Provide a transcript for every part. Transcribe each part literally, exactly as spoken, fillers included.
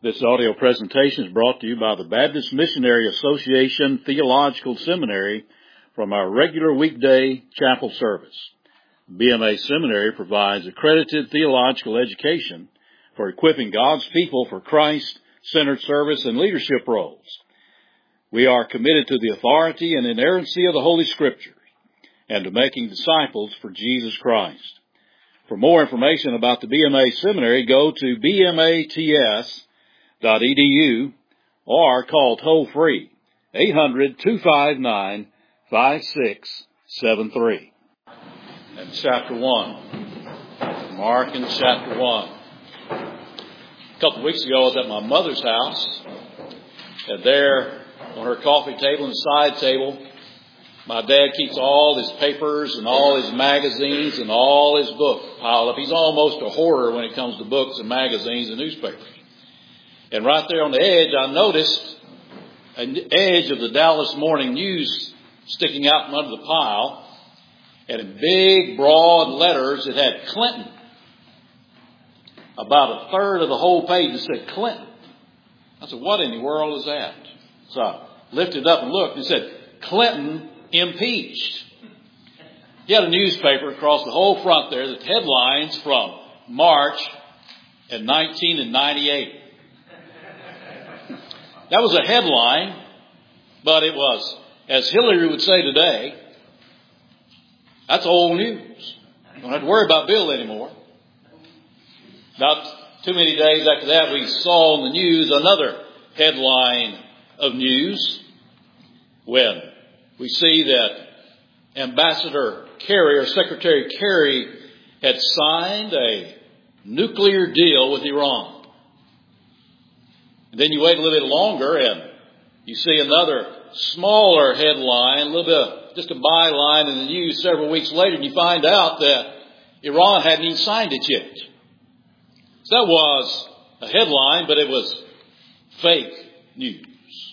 This audio presentation is brought to you by the Baptist Missionary Association Theological Seminary from our regular weekday chapel service. B M A Seminary provides accredited theological education for equipping God's people for Christ-centered service and leadership roles. We are committed to the authority and inerrancy of the Holy Scriptures and to making disciples for Jesus Christ. For more information about the B M A Seminary, go to b m a t s dot e d u or call toll-free eight hundred, two five nine, five six seven three. And chapter one. Mark in chapter one. A couple of weeks ago, I was at my mother's house, and there on her coffee table and side table, my dad keeps all his papers and all his magazines and all his books piled up. He's almost a hoarder when it comes to books and magazines and newspapers. And right there on the edge, I noticed an edge of the Dallas Morning News sticking out from under the pile. And in big, broad letters, it had Clinton. About a third of the whole page, it said Clinton. I said, what in the world is that? So I lifted it up and looked, and it said, Clinton impeached. He had a newspaper across the whole front there, the headlines from March in nineteen ninety-eight. That was a headline, but it was, as Hillary would say today, that's old news. You don't have to worry about Bill anymore. Not too many days after that, we saw on the news another headline of news when we see that Ambassador Kerry or Secretary Kerry had signed a nuclear deal with Iran. And then you wait a little bit longer and you see another smaller headline, a little bit of just a byline in the news several weeks later, and you find out that Iran hadn't even signed it yet. So that was a headline, but it was fake news.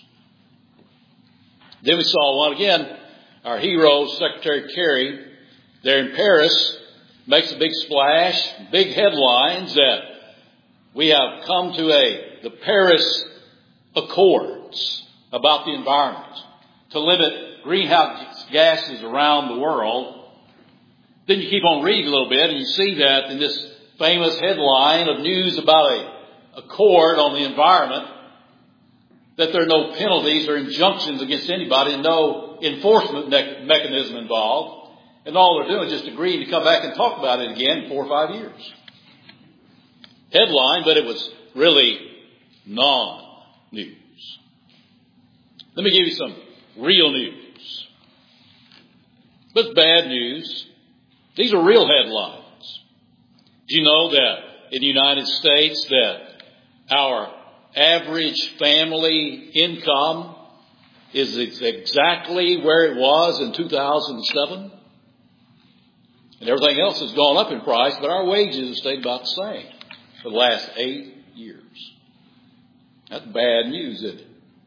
Then we saw one again, our hero, Secretary Kerry, there in Paris, makes a big splash, big headlines that we have come to a the Paris Accords about the environment to limit greenhouse gases around the world. Then you keep on reading a little bit and you see that in this famous headline of news about a accord on the environment, that there are no penalties or injunctions against anybody and no enforcement me- mechanism involved. And all they're doing is just agreeing to come back and talk about it again in four or five years. Headline, but it was really non-news. Let me give you some real news. But it's bad news. These are real headlines. Do you know that in the United States that our average family income is exactly where it was in two thousand seven? And everything else has gone up in price, but our wages have stayed about the same for the last eight years. That's bad news, isn't it?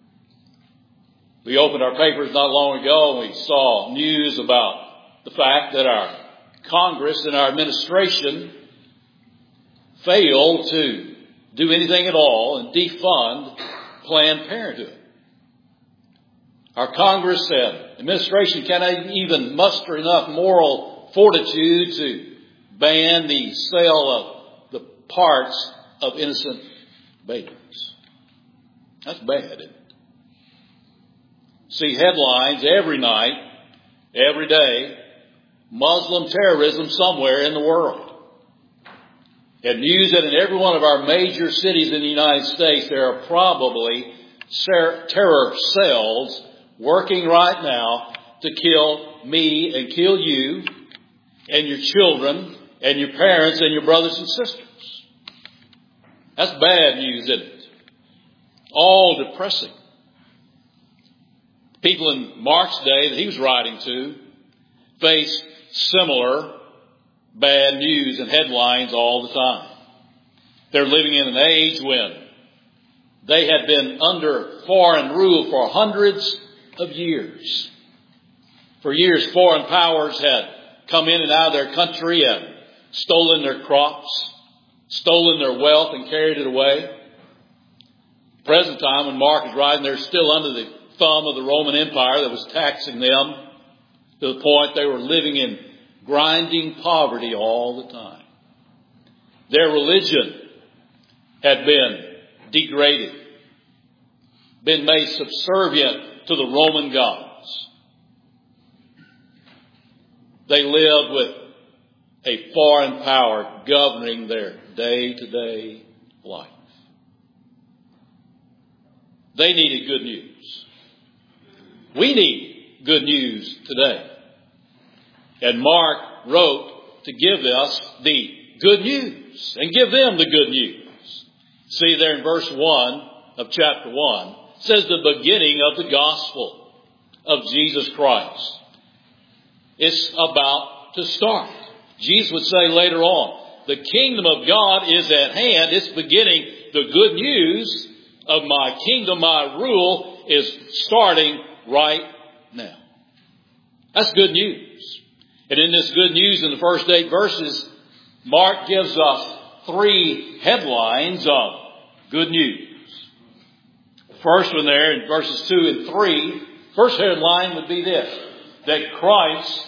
We opened our papers not long ago and we saw news about the fact that our Congress and our administration failed to do anything at all and defund Planned Parenthood. Our Congress and administration cannot even muster enough moral fortitude to ban the sale of the parts of innocent babies. That's bad, isn't it? See headlines every night, every day, Muslim terrorism somewhere in the world. And news that in every one of our major cities in the United States, there are probably terror cells working right now to kill me and kill you and your children and your parents and your brothers and sisters. That's bad news, isn't it? All depressing. People in Mark's day that he was writing to faced similar bad news and headlines all the time. They're living in an age when they had been under foreign rule for hundreds of years. For years, foreign powers had come in and out of their country and stolen their crops, stolen their wealth and carried it away. Present time, when Mark is writing, they're still under the thumb of the Roman Empire that was taxing them to the point they were living in grinding poverty all the time. Their religion had been degraded, been made subservient to the Roman gods. They lived with a foreign power governing their day-to-day life. They needed good news. We need good news today. And Mark wrote to give us the good news and give them the good news. See there in verse one of chapter one, it says the beginning of the gospel of Jesus Christ. It's about to start. Jesus would say later on, the kingdom of God is at hand. It's beginning. The good news of my kingdom, my rule, is starting right now. That's good news. And in this good news, in the first eight verses, Mark gives us three headlines of good news. The first one there in verses two and three, first headline would be this, that Christ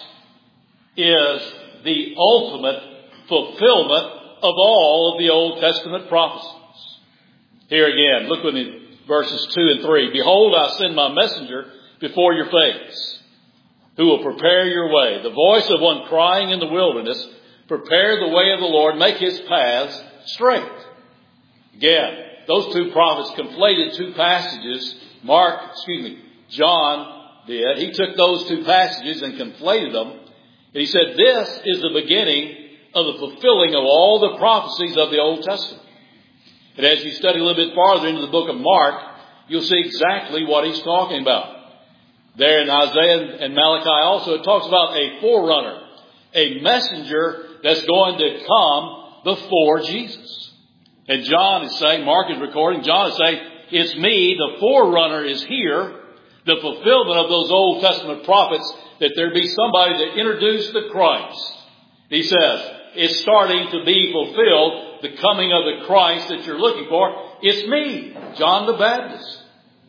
is the ultimate fulfillment of all of the Old Testament prophecies. Here again, look with me, verses two and three. Behold, I send my messenger before your face, who will prepare your way. The voice of one crying in the wilderness, prepare the way of the Lord, make his paths straight. Again, those two prophets conflated two passages. Mark, excuse me, John did. He took those two passages and conflated them. And he said, this is the beginning of the fulfilling of all the prophecies of the Old Testament. And as you study a little bit farther into the book of Mark, you'll see exactly what he's talking about. There in Isaiah and Malachi also, it talks about a forerunner, a messenger that's going to come before Jesus. And John is saying, Mark is recording, John is saying, it's me, the forerunner is here, the fulfillment of those Old Testament prophets, that there be somebody to introduce the Christ. He says, it's starting to be fulfilled, the coming of the Christ that you're looking for. It's me, John the Baptist.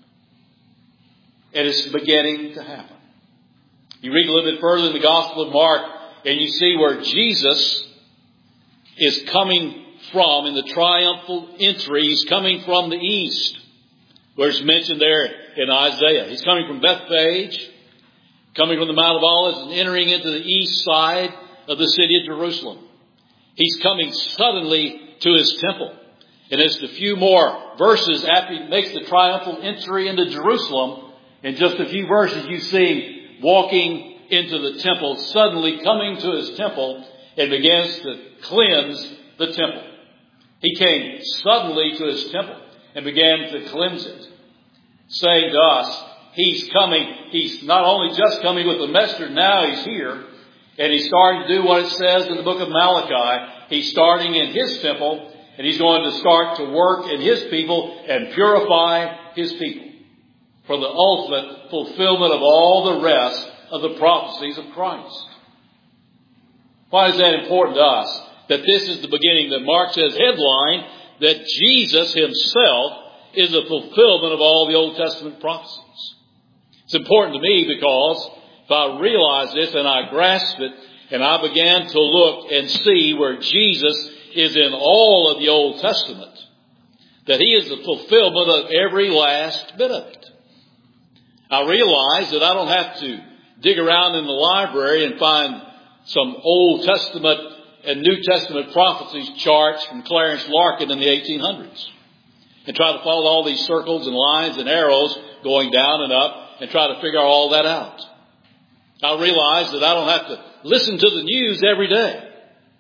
And it's beginning to happen. You read a little bit further in the Gospel of Mark, and you see where Jesus is coming from in the triumphal entry. He's coming from the east, where it's mentioned there in Isaiah. He's coming from Bethphage, coming from the Mount of Olives and entering into the east side of the city of Jerusalem. He's coming suddenly to his temple. And it's a few more verses after he makes the triumphal entry into Jerusalem. In just a few verses, you see him walking into the temple, suddenly coming to his temple and begins to cleanse the temple. He came suddenly to his temple and began to cleanse it, saying to us, he's coming. He's not only just coming with the messenger, now he's here. And he's starting to do what it says in the book of Malachi. He's starting in his temple, and he's going to start to work in his people and purify his people for the ultimate fulfillment of all the rest of the prophecies of Christ. Why is that important to us? That this is the beginning, that Mark says, headline, that Jesus himself is a fulfillment of all the Old Testament prophecies. It's important to me because if I realize this and I grasp it and I began to look and see where Jesus is in all of the Old Testament, that he is the fulfillment of every last bit of it. I realize that I don't have to dig around in the library and find some Old Testament and New Testament prophecies charts from Clarence Larkin in the eighteen hundreds and try to follow all these circles and lines and arrows going down and up and try to figure all that out. I realize that I don't have to listen to the news every day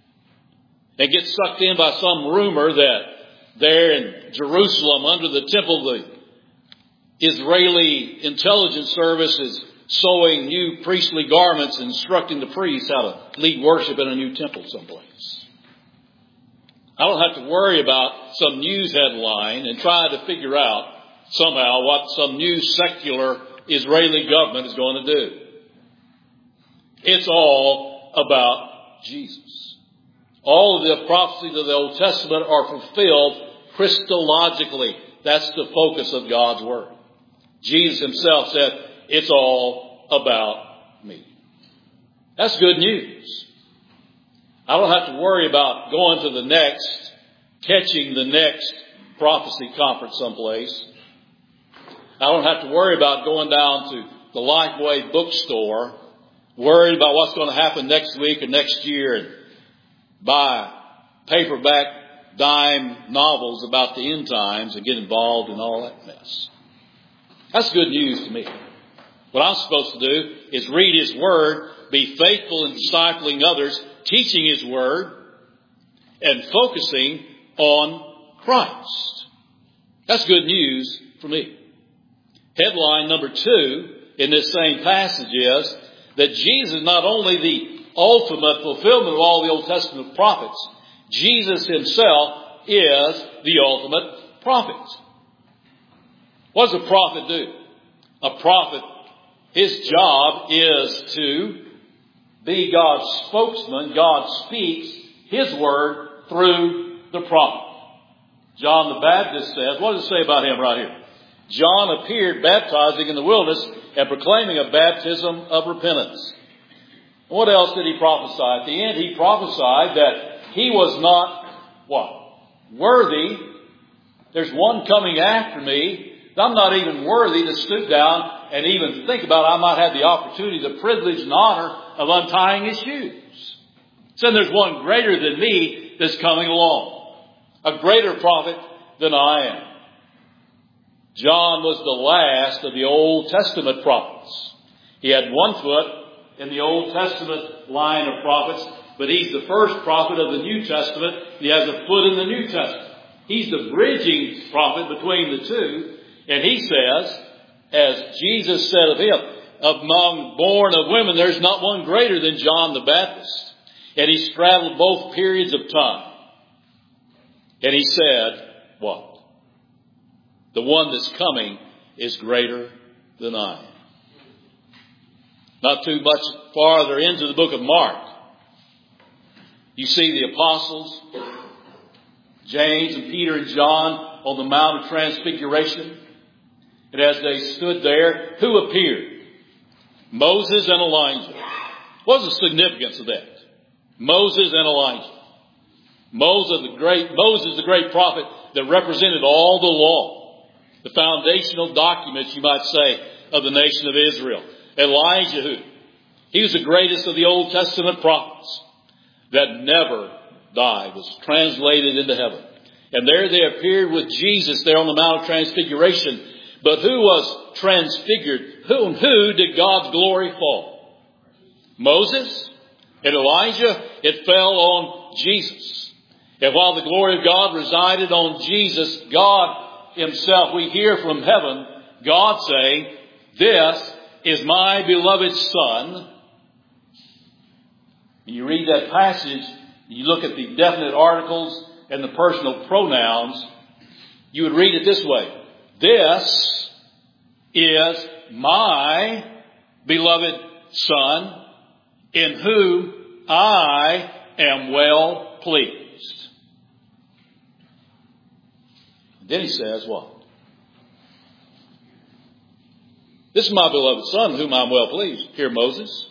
and get sucked in by some rumor that there in Jerusalem under the temple, the Israeli intelligence service is sewing new priestly garments and instructing the priests how to lead worship in a new temple someplace. I don't have to worry about some news headline and try to figure out somehow what some new secular Israeli government is going to do. It's all about Jesus. All of the prophecies of the Old Testament are fulfilled Christologically. That's the focus of God's Word. Jesus himself said, it's all about me. That's good news. I don't have to worry about going to the next, catching the next prophecy conference someplace. I don't have to worry about going down to the Lifeway bookstore, worried about what's going to happen next week or next year, and buy paperback dime novels about the end times and get involved in all that mess. That's good news to me. What I'm supposed to do is read His Word, be faithful in discipling others, teaching His Word, and focusing on Christ. That's good news for me. Headline number two in this same passage is that Jesus is not only the ultimate fulfillment of all the Old Testament prophets, Jesus himself is the ultimate prophet. What does a prophet do? A prophet, his job is to be God's spokesman. God speaks His word through the prophet. John the Baptist says, what does it say about him right here? John appeared baptizing in the wilderness and proclaiming a baptism of repentance. What else did he prophesy? At the end, he prophesied that he was not, what? Worthy. There's one coming after me. I'm not even worthy to stoop down and even think about I might have the opportunity, the privilege and honor of untying his shoes. So there's one greater than me that's coming along. A greater prophet than I am. John was the last of the Old Testament prophets. He had one foot in the Old Testament line of prophets, but he's the first prophet of the New Testament. He has a foot in the New Testament. He's the bridging prophet between the two. And he says, as Jesus said of him, among born of women, there's not one greater than John the Baptist. And he straddled both periods of time. And he said, what? The one that's coming is greater than I am. Not too much farther into the book of Mark, you see the apostles, James and Peter and John, on the Mount of Transfiguration. And as they stood there, who appeared? Moses and Elijah. What was the significance of that? Moses and Elijah. Moses the great, Moses the great prophet that represented all the law, the foundational documents, you might say, of the nation of Israel. Elijah, who? He was the greatest of the Old Testament prophets that never died, was translated into heaven. And there they appeared with Jesus there on the Mount of Transfiguration. But who was transfigured? Who and who did God's glory fall? Moses and Elijah. It fell on Jesus. And while the glory of God resided on Jesus, God himself, we hear from heaven, God saying, this is my beloved Son. And you read that passage, you look at the definite articles and the personal pronouns, you would read it this way. This is my beloved Son, in whom I am well pleased. Then he says what? This is my beloved Son, in whom I am well pleased. Hear Moses.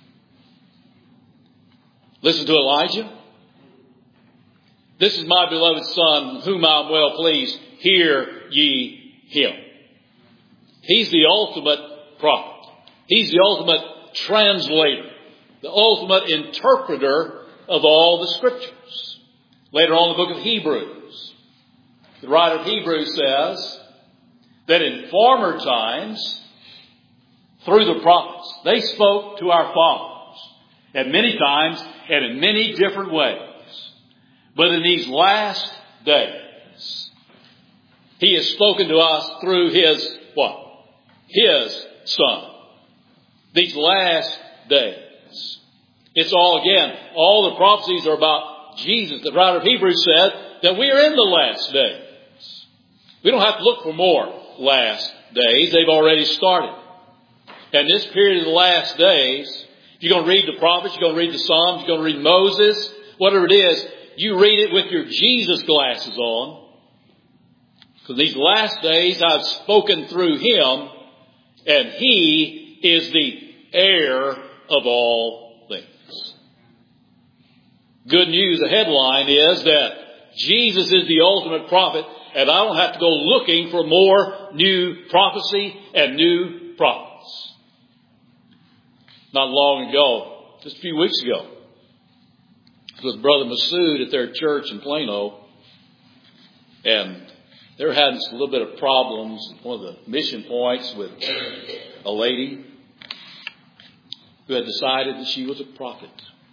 Listen to Elijah. This is my beloved Son, in whom I am well pleased. Hear ye him. He's the ultimate prophet. He's the ultimate translator, the ultimate interpreter of all the Scriptures. Later on in the book of Hebrews, the writer of Hebrews says that in former times, through the prophets, they spoke to our fathers at many times and in many different ways. But in these last days, He has spoken to us through His, what? His Son. These last days. It's all, again, all the prophecies are about Jesus. The writer of Hebrews said that we are in the last days. We don't have to look for more last days. They've already started. And this period of the last days, if you're going to read the prophets, you're going to read the Psalms, you're going to read Moses, whatever it is, you read it with your Jesus glasses on. Because these last days I've spoken through him, and he is the heir of all things. Good news, the headline is that Jesus is the ultimate prophet, and I don't have to go looking for more new prophecy and new prophets. Not long ago, just a few weeks ago, with Brother Masood at their church in Plano, and they were having a little bit of problems at one of the mission points with a lady who had decided that she was a prophet.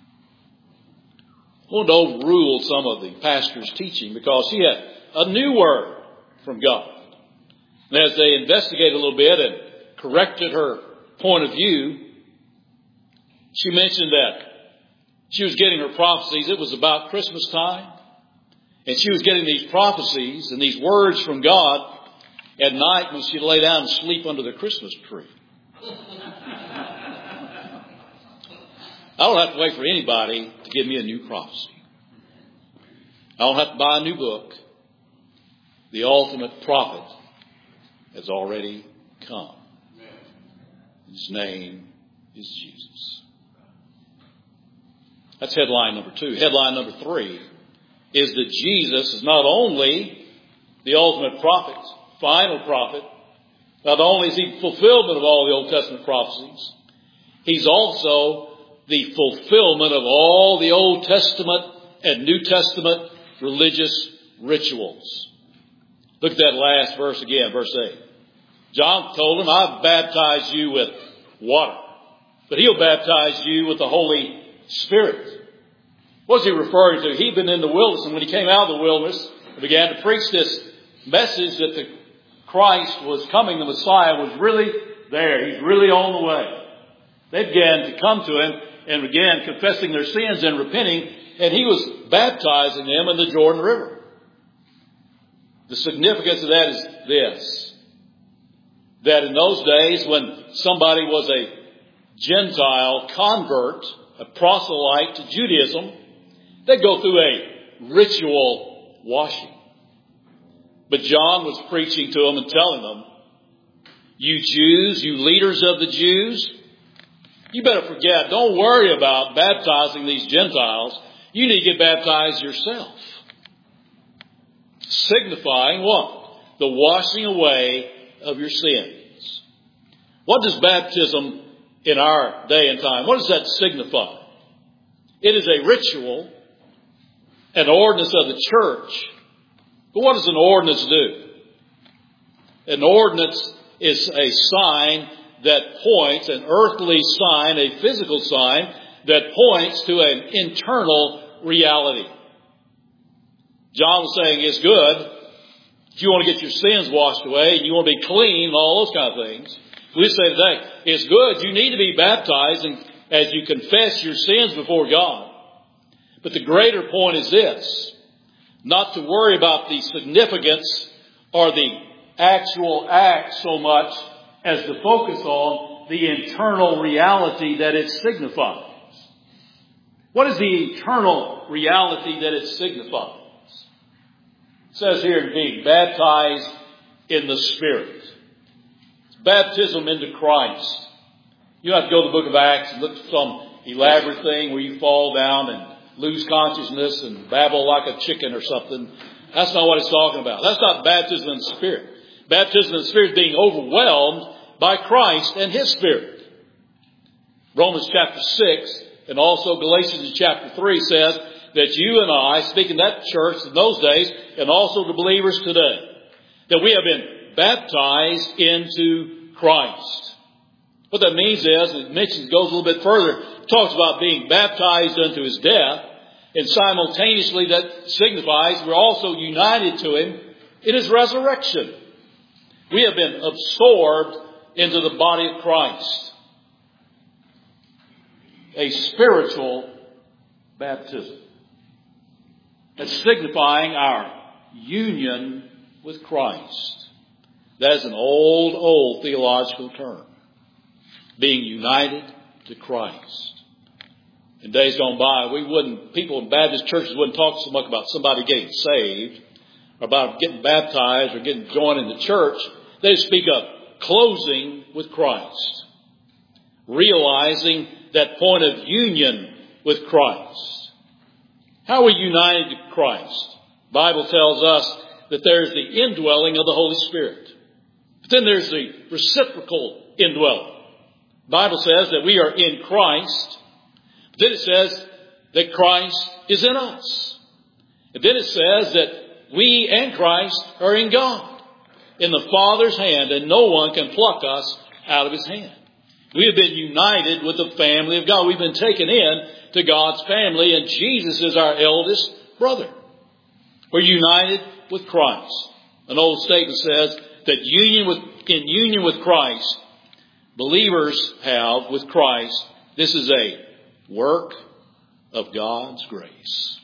I wanted to overrule some of the pastor's teaching because she had a new word from God. And as they investigated a little bit and corrected her point of view, she mentioned that she was getting her prophecies. It was about Christmas time. And she was getting these prophecies and these words from God at night when she'd lay down and sleep under the Christmas tree. I don't have to wait for anybody to give me a new prophecy. I don't have to buy a new book. The ultimate prophet has already come. His name is Jesus. That's headline number two. Headline number three is that Jesus is not only the ultimate prophet, final prophet, not only is he fulfillment of all the Old Testament prophecies, he's also the fulfillment of all the Old Testament and New Testament religious rituals. Look at that last verse again, verse eight. John told him, I've baptized you with water, but he'll baptize you with the Holy Spirit. What's he referring to? He'd been in the wilderness, and when he came out of the wilderness and began to preach this message that the Christ was coming, the Messiah was really there. He's really on the way. They began to come to him and began confessing their sins and repenting, and he was baptizing them in the Jordan River. The significance of that is this, that in those days when somebody was a Gentile convert, a proselyte to Judaism, they'd go through a ritual washing. But John was preaching to them and telling them, you Jews, you leaders of the Jews, you better forget, don't worry about baptizing these Gentiles. You need to get baptized yourself. Signifying what? The washing away of your sins. What does baptism in our day and time, what does that signify? It is a ritual, an ordinance of the church. But what does an ordinance do? An ordinance is a sign that points, an earthly sign, a physical sign that points to an internal reality. John was saying it's good if you want to get your sins washed away and you want to be clean and all those kind of things. We say today, it's good. You need to be baptized and as you confess your sins before God. But the greater point is this, not to worry about the significance or the actual act so much as to focus on the internal reality that it signifies. What is the internal reality that it signifies? It says here, being baptized in the Spirit. It's baptism into Christ. You don't have to go to the book of Acts and look for some elaborate thing where you fall down and lose consciousness and babble like a chicken or something. That's not what it's talking about. That's not baptism in the Spirit. Baptism in the Spirit is being overwhelmed by Christ and His Spirit. Romans chapter six and also Galatians chapter three says that you and I, speaking to that church in those days, and also the believers today, that we have been baptized into Christ. What that means is, it mentions, goes a little bit further, it talks about being baptized unto His death, and simultaneously that signifies we're also united to Him in His resurrection. We have been absorbed into the body of Christ. A spiritual baptism. That's signifying our union with Christ. That is an old, old theological term. Being united to Christ. In days gone by, we wouldn't, people in Baptist churches wouldn't talk so much about somebody getting saved about getting baptized or getting joined in the church, they speak of closing with Christ, realizing that point of union with Christ. How are we united to Christ? The Bible tells us that there's the indwelling of the Holy Spirit. But then there's the reciprocal indwelling. The Bible says that we are in Christ. But then it says that Christ is in us. And then it says that we and Christ are in God, in the Father's hand, and no one can pluck us out of His hand. We have been united with the family of God. We've been taken in to God's family, and Jesus is our eldest brother. We're united with Christ. An old statement says that union with, in union with Christ, believers have with Christ, this is a work of God's grace.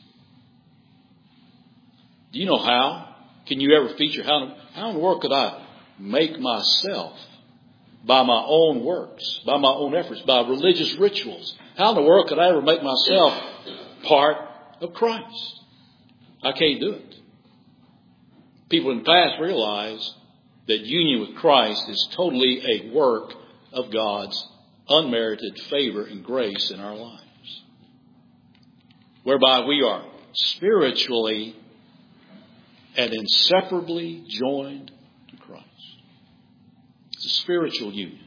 Do you know how? Can you ever feature how, how in the world could I make myself by my own works, by my own efforts, by religious rituals? How in the world could I ever make myself part of Christ? I can't do it. People in the past realize that union with Christ is totally a work of God's unmerited favor and grace in our lives, whereby we are spiritually and inseparably joined to Christ. It's a spiritual union.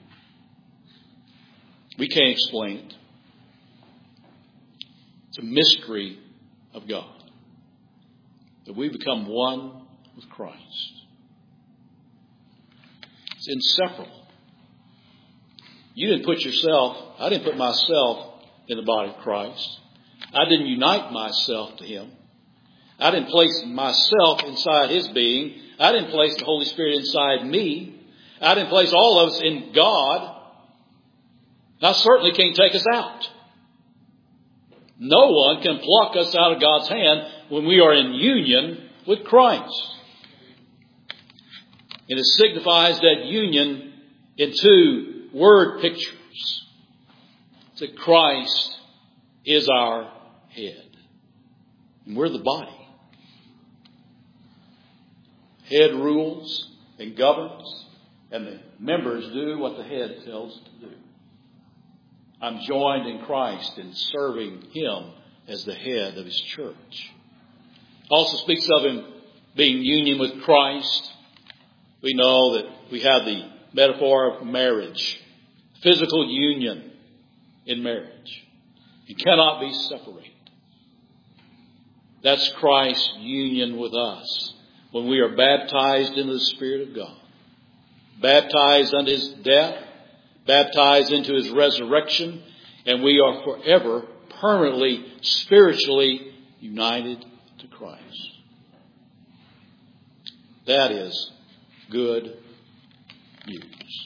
We can't explain it. It's a mystery of God that we become one with Christ. It's inseparable. You didn't put yourself, I didn't put myself in the body of Christ. I didn't unite myself to Him. I didn't place myself inside His being. I didn't place the Holy Spirit inside me. I didn't place all of us in God. I certainly can't take us out. No one can pluck us out of God's hand when we are in union with Christ. And it signifies that union in two word pictures. It's that Christ is our head. And we're the body. Head rules and governs, and the members do what the head tells to do. I'm joined in Christ in serving Him as the head of His church. Also speaks of Him being union with Christ. We know that we have the metaphor of marriage, physical union in marriage. It cannot be separated. That's Christ's union with us when we are baptized into the Spirit of God, baptized unto His death, baptized into His resurrection, and we are forever, permanently, spiritually united to Christ. That is good news.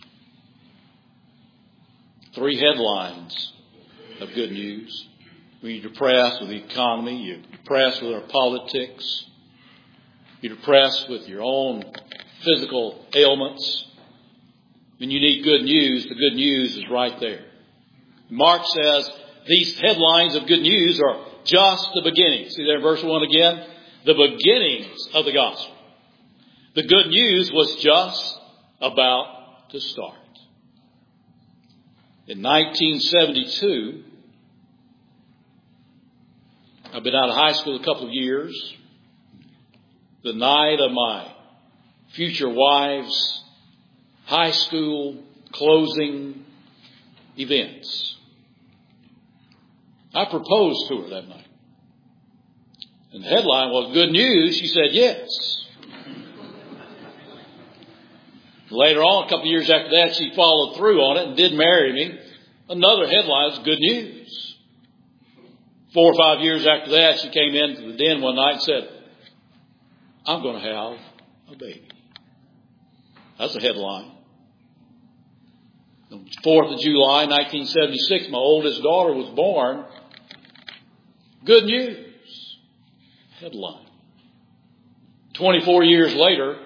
Three headlines of good news. When you're depressed with the economy, you're depressed with our politics, you're depressed with your own physical ailments. When you need good news, the good news is right there. Mark says these headlines of good news are just the beginning. See there in verse one again? The beginnings of the gospel. The good news was just about to start. In nineteen seventy-two, I've been out of high school a couple of years. The night of my future wife's high school closing events, I proposed to her that night. And the headline was, good news. She said yes. Later on, a couple of years after that, she followed through on it and did marry me. Another headline was good news. Four or five years after that, she came into the den one night and said, I'm going to have a baby. That's a headline. On the fourth of July, nineteen seventy-six, my oldest daughter was born. Good news. Headline. twenty-four years later,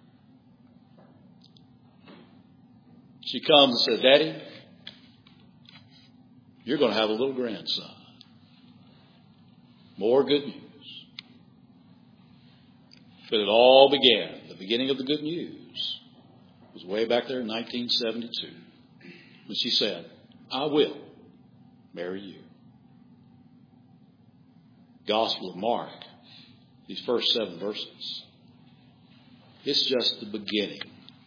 she comes and says, Daddy, you're going to have a little grandson. More good news. But it all began, the beginning of the good news was way back there in nineteen seventy-two when she said, I will marry you. Gospel of Mark, these first seven verses, it's just the beginning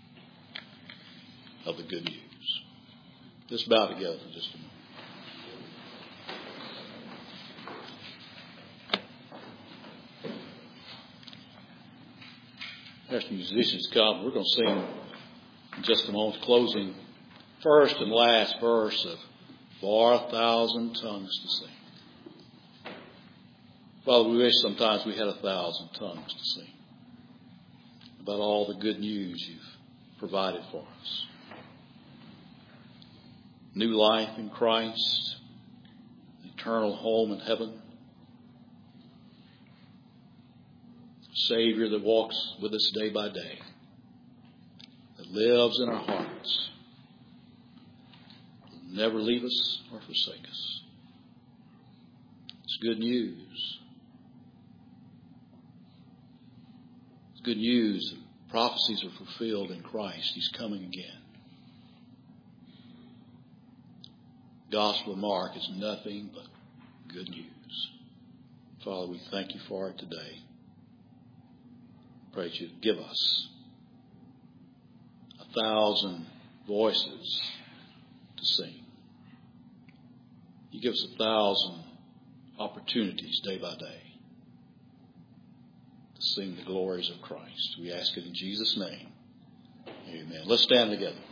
of the good news. Let's bow together for just a moment. As the musicians come, we're going to sing in just a moment, closing first and last verse of For a Thousand Tongues to Sing. Father, we wish sometimes we had a thousand tongues to sing about all the good news you've provided for us. New life in Christ, eternal home in heaven, Savior that walks with us day by day, that lives in our hearts, will never leave us or forsake us. It's good news. It's good news that prophecies are fulfilled in Christ. He's coming again. Gospel of Mark is nothing but good news. Father, we thank you for it today. Pray that you give us a thousand voices to sing. You give us a thousand opportunities day by day to sing the glories of Christ. We ask it in Jesus' name. Amen. Let's stand together.